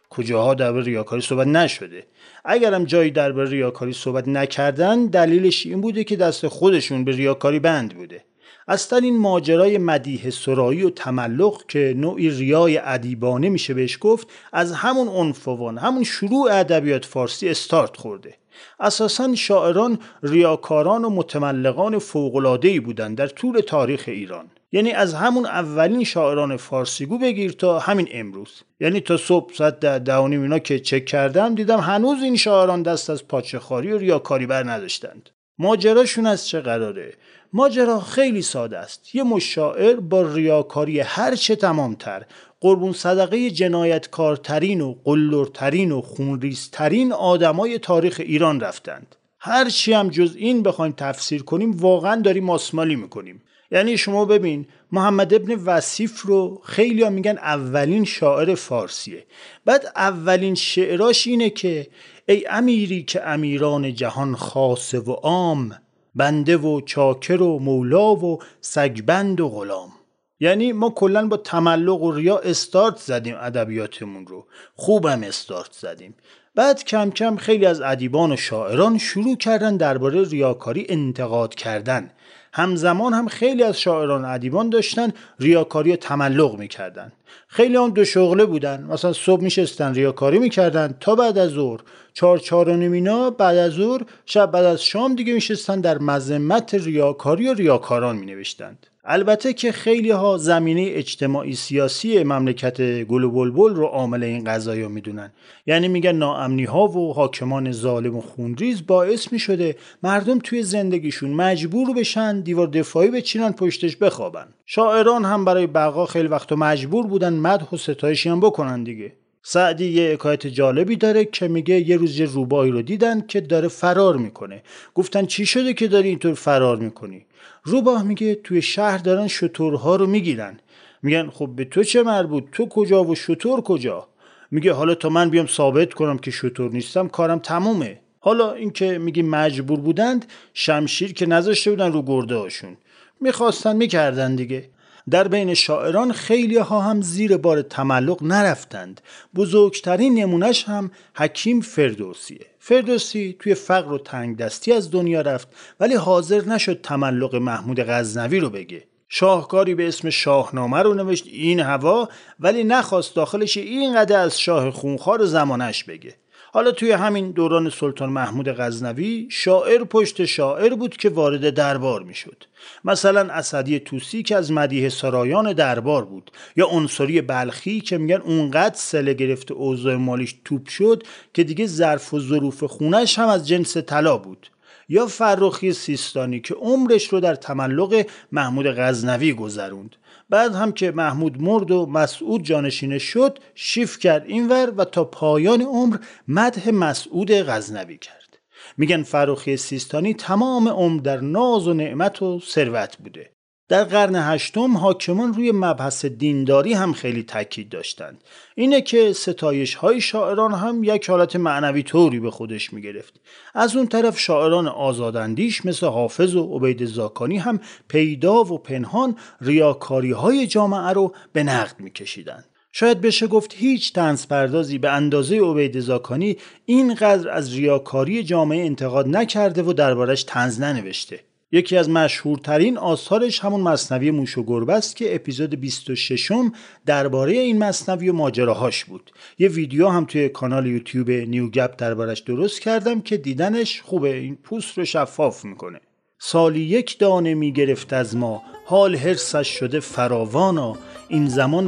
Speaker 4: کجاها درباره ریاکاری صحبت نشده. اگرم جایی درباره ریاکاری صحبت نکردن دلیلش این بوده که دست خودشون به ریاکاری بند بوده. اصلا این ماجرای مدیح سرایی و تملق که نوعی ریای ادیبانه میشه بهش گفت، از همون عنفوان، همون شروع ادبیات فارسی استارت خورده. اساساً شاعران ریاکاران و متملقان فوق‌العاده‌ای بودن در طول تاریخ ایران. یعنی از همون اولین شاعران فارسیگو بگیر تا همین امروز. یعنی تا صبح ساعت 10 اینا که چک کردم دیدم هنوز این شاعران دست از پاچه‌خواری و ریاکاری بر نداشتند. ماجراشون از چه قراره؟ ماجرا خیلی ساده است. یه مشاعر با ریاکاری هر چه تمامتر، قربون صدقه جنایتکارترین و قلدرترین و خونریزترین آدمای تاریخ ایران رفتند. هر چی هم جز این بخوایم تفسیر کنیم واقعا داریم ماسمالی میکنیم. یعنی شما ببین محمد ابن وصیف رو خیلی ها میگن اولین شاعر فارسیه. بعد اولین شعراش اینه که ای امیری که امیران جهان خاصه و عام، بنده و چاکر و مولا و سگبند و غلام. یعنی ما کلن با تملق و ریا استارت زدیم ادبیاتمون رو، خوبم استارت زدیم. بعد کم کم خیلی از ادیبان و شاعران شروع کردن درباره ریاکاری انتقاد کردن. همزمان هم خیلی از شاعران و ادیبان داشتن ریاکاری و تملق میکردن. خیلی هم دو شغله بودن، مثلا صبح میشستن ریاکاری میکردن تا بعد از ظهر، 4:45 اینا بعد از ظهر، شب بعد از شام دیگه میشستن در مذمت ریاکاری و ریاکاران مینوشتند. البته که خیلی ها زمینه اجتماعی سیاسی مملکت گل و بلبل رو عامل این قضایا میدونن. یعنی میگن ناامنی ها و حاکمان ظالم و خونریز باعث میشده مردم توی زندگیشون مجبور بشن دیوار دفاعی بچینن پشتش بخوابن. شاعران هم برای بقا خیلی وقتا مجبور بودن مدح و ستایشی هم بکنن دیگه. سعدی یه حکایت جالبی داره که میگه یه روز یه روباهی رو دیدن که داره فرار میکنه. گفتن چی شده که داری اینطور فرار میکنی؟ روباه میگه توی شهر دارن شترها رو میگیرن. میگن خب به تو چه مربوط؟ تو کجا و شتر کجا؟ میگه حالا تا من بیام ثابت کنم که شتر نیستم کارم تمومه. حالا این که میگی مجبور بودند، شمشیر که نذاشته بودن رو گرده هاشون، میخواستن میکردن دیگه. در بین شاعران خیلی ها هم زیر بار تملق نرفتند. بزرگترین نمونش هم حکیم فردوسیه. فردوسی توی فقر و تنگ دستی از دنیا رفت ولی حاضر نشد تملق محمود غزنوی رو بگه. شاهکاری به اسم شاهنامه رو نوشت این هوا، ولی نخواست داخلش اینقدر از شاه خونخوار زمانش بگه. حالا توی همین دوران سلطان محمود غزنوی شاعر پشت شاعر بود که وارد دربار می شد. مثلا اسدی طوسی که از مدیح سرایان دربار بود، یا عنصری بلخی که میگن اونقدر سله گرفت اوضاع مالیش توپ شد که دیگه ظرف و ظروف خونش هم از جنس طلا بود، یا فرخی سیستانی که عمرش رو در تملق محمود غزنوی گذروند. بعد هم که محمود مرد و مسعود جانشینش شد، شیف کرد اینور و تا پایان عمر مدح مسعود غزنوی کرد. میگن فرخی سیستانی تمام عمر در ناز و نعمت و ثروت بوده. در قرن هشتم حاکمان روی مبحث دینداری هم خیلی تاکید داشتند. اینه که ستایش های شاعران هم یک حالت معنوی طوری به خودش میگرفت. از اون طرف شاعران آزاداندیش مثل حافظ و عبید زاکانی هم پیدا و پنهان ریاکاری های جامعه رو به نقد میکشیدند. شاید بشه گفت هیچ طنزپردازی به اندازه عبید زاکانی اینقدر از ریاکاری جامعه انتقاد نکرده و دربارش طنز ننوشته. یکی از مشهورترین آثارش همون مثنوی موش و گربه است که اپیزود 26 درباره این مثنوی و ماجراهاش بود. یه ویدیو هم توی کانال یوتیوب نیوگپ دربارش درست کردم که دیدنش خوبه، این پوست رو شفاف میکنه. سالی 1 دانه میگرفت از ما، حال حرصش شده فراوانا، این زمان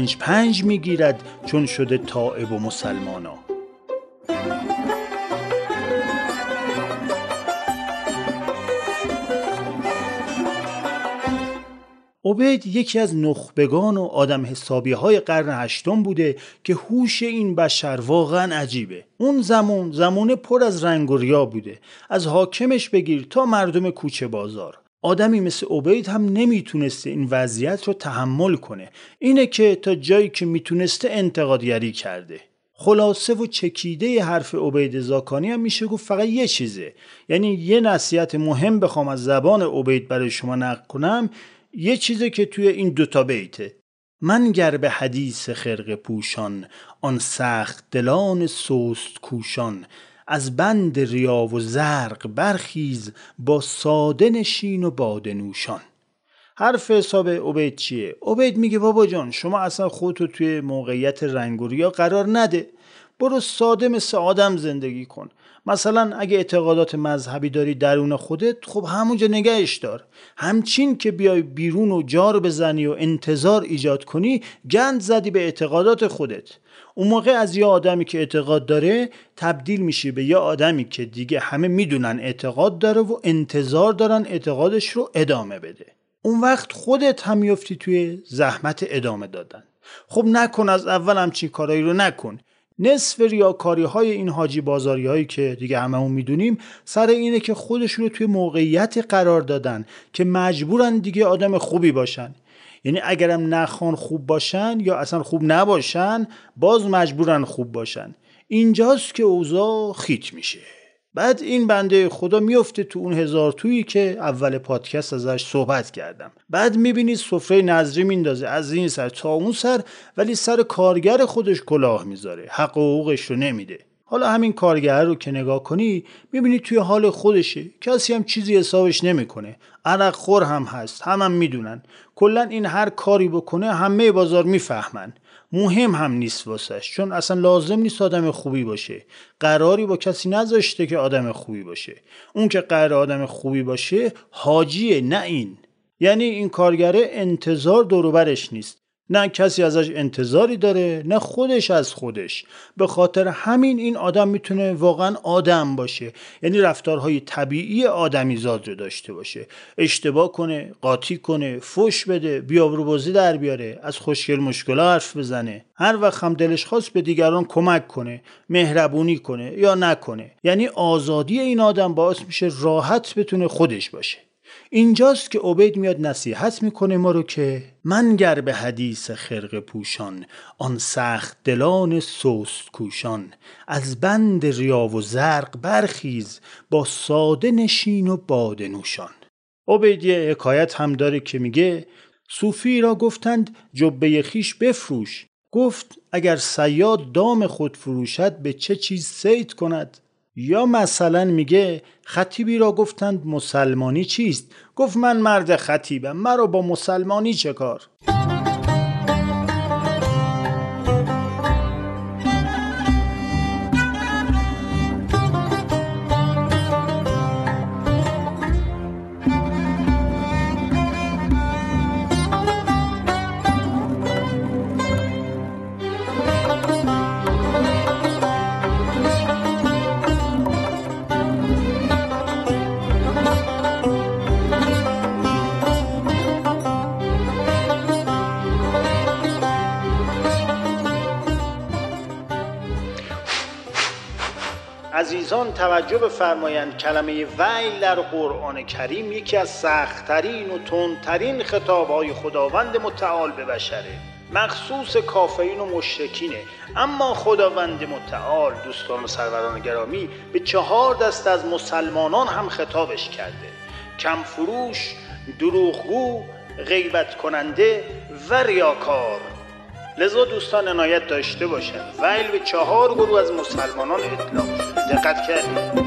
Speaker 4: 5 میگیرد چون شده تائب و مسلمانا. عبید یکی از نخبگان و آدم حسابی های قرن هشتم بوده که هوش این بشر واقعا عجیبه. اون زمونه پر از رنگ و ریا بوده، از حاکمش بگیر تا مردم کوچه بازار. آدمی مثل عبید هم نمیتونسته این وضعیت رو تحمل کنه. اینه که تا جایی که میتونسته انتقادگری کرده. خلاصه و چکیده حرف عبید زاکانی هم میشه گفت فقط یه چیزه. یعنی یه نصیحت مهم بخوام از زبان عبید برای شما نقل کنم، یه چیزه که توی این 2 بیته: من گر به حدیث خرقه پوشان، آن سخت دلان سست کوشان. از بند ریا و زرق برخیز، با ساده نشین و باده نوشان. حرف حساب عبید چیه؟ عبید میگه بابا جان شما اصلا خودتو توی موقعیت رنگ و ریا قرار نده، برو ساده مثل آدم زندگی کن. مثلا اگه اعتقادات مذهبی داری درون خودت، خب همونجا نگهش دار. همچین که بیای بیرون و جار بزنی و انتظار ایجاد کنی، گند زدی به اعتقادات خودت. اون موقع از یه آدمی که اعتقاد داره تبدیل میشی به یه آدمی که دیگه همه میدونن اعتقاد داره و انتظار دارن اعتقادش رو ادامه بده. اون وقت خودت هم میفتی توی زحمت ادامه دادن. خب نکن، از اول همچین کارایی رو نکن. نصف ریاکاری های این حاجی بازاری هایی که دیگه هممون میدونیم سر اینه که خودشون رو توی موقعیت قرار دادن که مجبورن دیگه آدم خوبی باشن. یعنی اگرم نخوان خوب باشن یا اصلا خوب نباشن، باز مجبورن خوب باشن. اینجاست که اوضاع خیت میشه. بعد این بنده خدا میفته تو اون 1000 تویی که اول پادکست ازش صحبت کردم. بعد میبینی سفره نظری میندازه از این سر تا اون سر، ولی سر کارگر خودش کلاه میذاره، حق و حقوقش رو نمیده. حالا همین کارگر رو که نگاه کنی میبینی توی حال خودشه، کسی هم چیزی حسابش نمیکنه، عرق خور هم هست، هم میدونن. کلا این هر کاری بکنه همه بازار میفهمن، مهم هم نیست واسش، چون اصلا لازم نیست آدم خوبی باشه. قراری با کسی نذاشته که آدم خوبی باشه. اون که قرار آدم خوبی باشه حاجیه، نه این. یعنی این کارگره انتظار دور و برش نیست، نه کسی ازش انتظاری داره نه خودش از خودش. به خاطر همین این آدم میتونه واقعا آدم باشه، یعنی رفتارهای طبیعی آدمی زاد رو داشته باشه، اشتباه کنه، قاطی کنه، فحش بده، بی‌آبروبازی در بیاره، از خوشگل مشکلا حرف بزنه، هر وقت هم دلش خواست به دیگران کمک کنه، مهربونی کنه یا نکنه. یعنی آزادی این آدم باعث میشه راحت بتونه خودش باشه. اینجاست که عبید میاد نصیحت میکنه ما رو که من گر به حدیث خرقه پوشان، آن سخت دلان سست کوشان. از بند ریا و زرق برخیز، با ساده نشین و باده نوشان. عبید یه حکایت هم داره که میگه صوفی را گفتند جبه خیش بفروش. گفت اگر صیاد دام خود فروشد به چه چیز صید کند؟ یا مثلا میگه خطیبی را گفتند مسلمانی چیست؟ گفت من مرد خطیبم، مرا با مسلمانی چه کار؟ عزیزان توجه بفرمایند، کلمه ویل در قرآن کریم یکی از سخت‌ترین و تندترین خطاب‌های خداوند متعال به بشره، مخصوص کافرین و مشرکینه. اما خداوند متعال دوستان و سروران گرامی به 4 دسته از مسلمانان هم خطابش کرده: کم فروش، دروغگو، غیبت کننده و ریاکار. لذا دوستان عنایت داشته باشند، ویل به 4 گروه از مسلمانان اطلاق شده. دقت کردید؟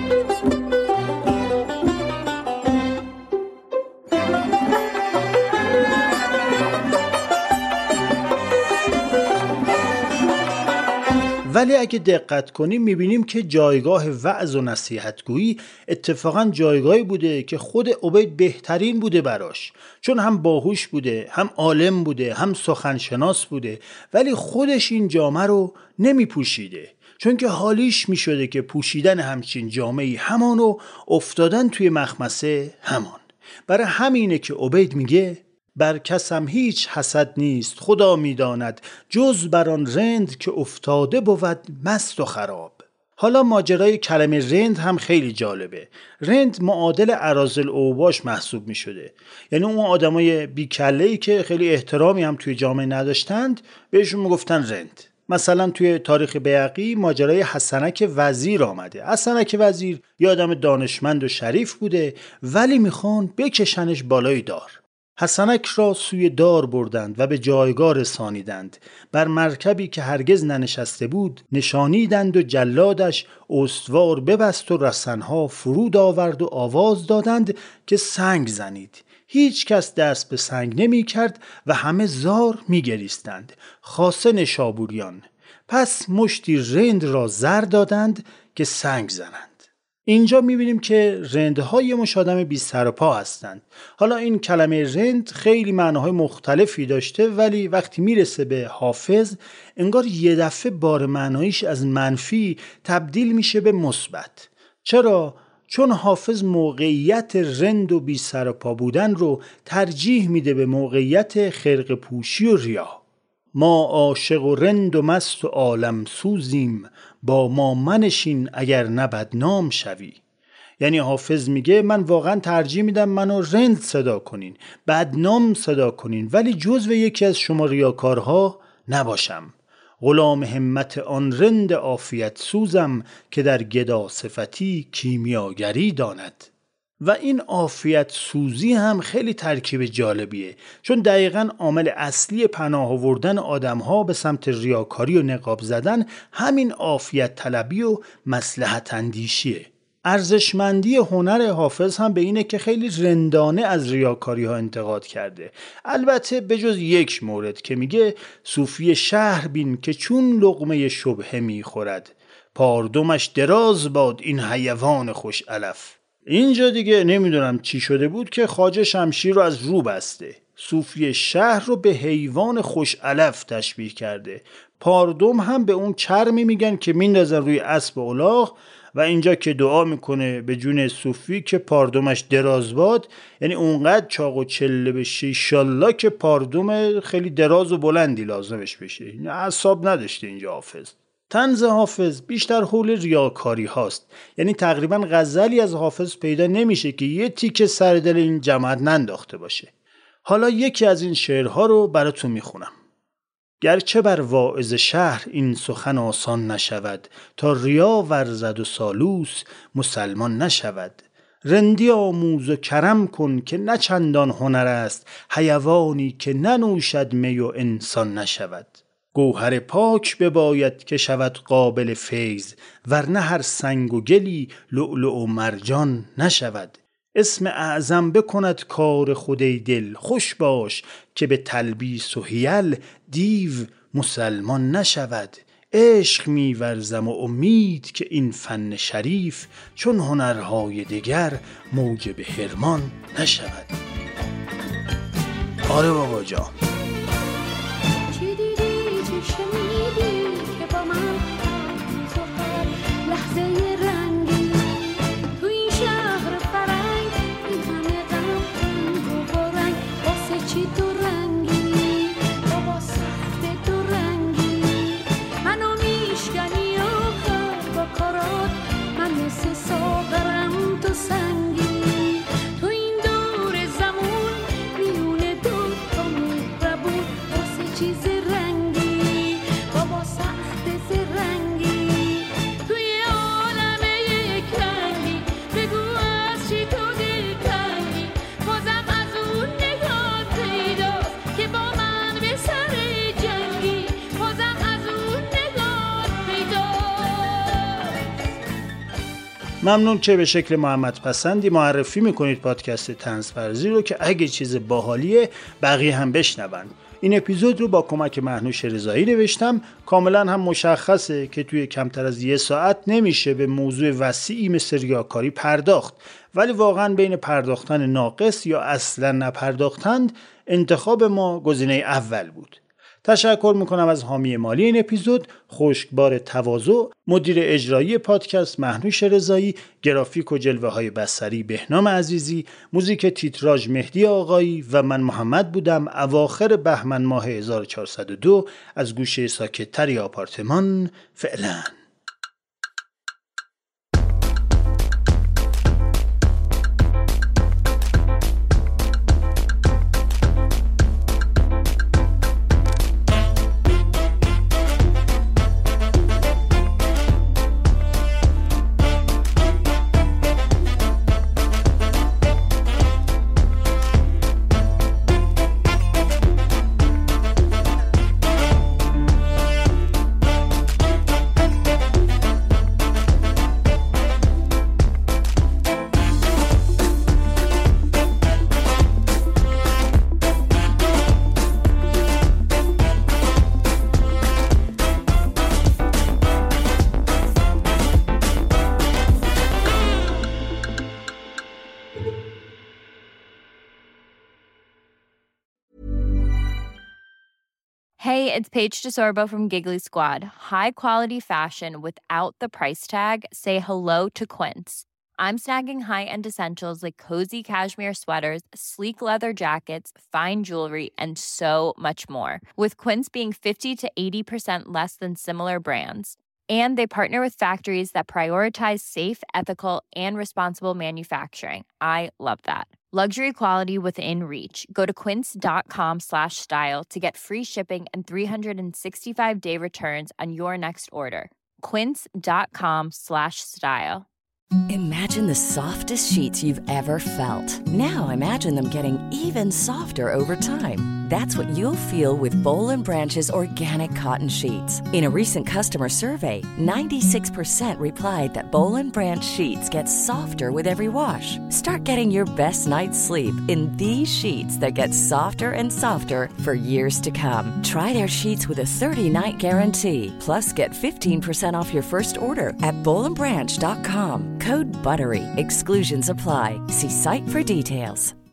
Speaker 4: ولی اگه دقت کنیم میبینیم که جایگاه وعظ و نصیحتگویی اتفاقا جایگاهی بوده که خود عبید بهترین بوده براش، چون هم باهوش بوده، هم عالم بوده، هم سخنشناس بوده، ولی خودش این جامه رو نمی پوشیده، چون که حالیش می شده که پوشیدن همچین جامه‌ای همان و افتادن توی مخمسه همان. برای همینه که عبید میگه بر کسم هیچ حسد نیست، خدا میداند، جز بر آن رند که افتاده بود مست و خراب. حالا ماجرای کلمه رند هم خیلی جالبه. رند معادل اراذل اوباش محسوب می شده، یعنی اون آدمای بیکله‌ای که خیلی احترامی هم توی جامعه نداشتند بهشون میگفتن رند. مثلا توی تاریخ بیهقی ماجرای حسنک وزیر آمده. حسنک وزیر یه آدم دانشمند و شریف بوده، ولی میخوان بکشنش بالای دار. حسنک را سوی دار بردند و به جایگاه رسانیدند. بر مرکبی که هرگز ننشسته بود نشانیدند و جلادش استوار ببست و رسنها فرود آورد و آواز دادند که سنگ زنید. هیچ کس دست به سنگ نمی کرد و همه زار می گریستند، خاصه نشابوریان. پس مشتی رند را زر دادند که سنگ زنند. اینجا میبینیم که رندهای مش آدم بی سر و پا هستند. حالا این کلمه رند خیلی معناهای مختلفی داشته، ولی وقتی میرسه به حافظ انگار یه دفعه بار معنایش از منفی تبدیل میشه به مثبت. چرا؟ چون حافظ موقعیت رند و بی سر و پا بودن رو ترجیح میده به موقعیت خرقه پوشی و ریا. ما عاشق و رند و مست و عالم سوزیم، با ما منشین اگر نه بدنام شوی. یعنی حافظ میگه من واقعا ترجیح میدم منو رند صدا کنین، بدنام صدا کنین، ولی جزو یکی از شما ریاکارها نباشم. غلام همت آن رند عافیت سوزم، که در گدا صفتی کیمیاگری داند. و این عافیت سوزی هم خیلی ترکیب جالبیه، چون دقیقاً عامل اصلی پناه آوردن آدم‌ها به سمت ریاکاری و نقاب زدن همین عافیت طلبی و مصلحت اندیشیه. ارزشمندی هنر حافظ هم به اینه که خیلی رندانه از ریاکاری ها انتقاد کرده. البته به جز یک مورد که میگه صوفی شهر بین که چون لقمه شبهه میخورد، پاردمش دراز باد این حیوان خوش علف. اینجا دیگه نمیدونم چی شده بود که خواجه شمشیر رو از رو بسته. صوفی شهر رو به حیوان خوش علف تشبیه کرده. پاردم هم به اون چرمی میگن که میندازن روی اسب الاغ، و اینجا که دعا میکنه به جون صوفی که پاردمش دراز باد، یعنی اونقدر چاق و چله بشه ایشالله که پاردم خیلی دراز و بلندی لازمش بشه. اعصاب نداشته اینجا حافظ. طنز حافظ بیشتر حول ریاکاری هاست. یعنی تقریبا غزلی از حافظ پیدا نمیشه که یه تیکه سر دل این جماعت ننداخته باشه. حالا یکی از این شعرها رو براتون میخونم. گرچه بر واعظ شهر این سخن آسان نشود، تا ریا ورزد و سالوس مسلمان نشود. رندی آموز و کرم کن که نه چندان هنر است، حیوانی که ننوشد می و انسان نشود. گوهر پاک بباید که شود قابل فیض، ورنه هر سنگ و گلی لؤلؤ و مرجان نشود. اسم اعظم بکند کار خودی دل، خوش باش که به تلبیس و حیل دیو مسلمان نشود. عشق می‌ورزم و امید که این فن شریف، چون هنرهای دیگر موجب حرمان نشود. آره بابا جان. ممنون که به شکل محمد پسندی معرفی میکنید پادکست طنزپردازی رو که اگه چیز باحالیه بقیه هم بشنون. این اپیزود رو با کمک مهنوش رضایی نوشتم. کاملا هم مشخصه که توی کمتر از 1 ساعت نمیشه به موضوع وسیعی مثل ریاکاری پرداخت، ولی واقعا بین پرداختن ناقص یا اصلا نپرداختن انتخاب ما گزینه اول بود. تشکر میکنم از حامی مالی این اپیزود، خشکبار تواضع، مدیر اجرایی پادکست مهنوش رضایی، گرافیک و جلوه های بصری بهنام عزیزی، موزیک تیتراژ مهدی آقایی و من محمد بودم. اواخر بهمن ماه 1402 از گوشه ساکت‌تری آپارتمان. فعلا.
Speaker 8: Hey, it's Paige DeSorbo from Giggly Squad. High quality fashion without the price tag. Say hello to Quince. I'm snagging high-end essentials like cozy cashmere sweaters, sleek leather jackets, fine jewelry, and so much more. With Quince being 50 to 80% less than similar brands. And they partner with factories that prioritize safe, ethical, and responsible manufacturing. I love that. Luxury quality within reach. Go to quince.com/style to get free shipping and 365-day returns on your next order. Quince.com/style.
Speaker 9: Imagine the softest sheets you've ever felt. Now imagine them getting even softer over time. That's what you'll feel with Boll & Branch's organic cotton sheets. In a recent customer survey, 96% replied that Boll & Branch sheets get softer with every wash. Start getting your best night's sleep in these sheets that get softer and softer for years to come. Try their sheets with a 30-night guarantee. Plus, get 15% off your first order at bollandbranch.com. Code BUTTERY. Exclusions apply. See site for details.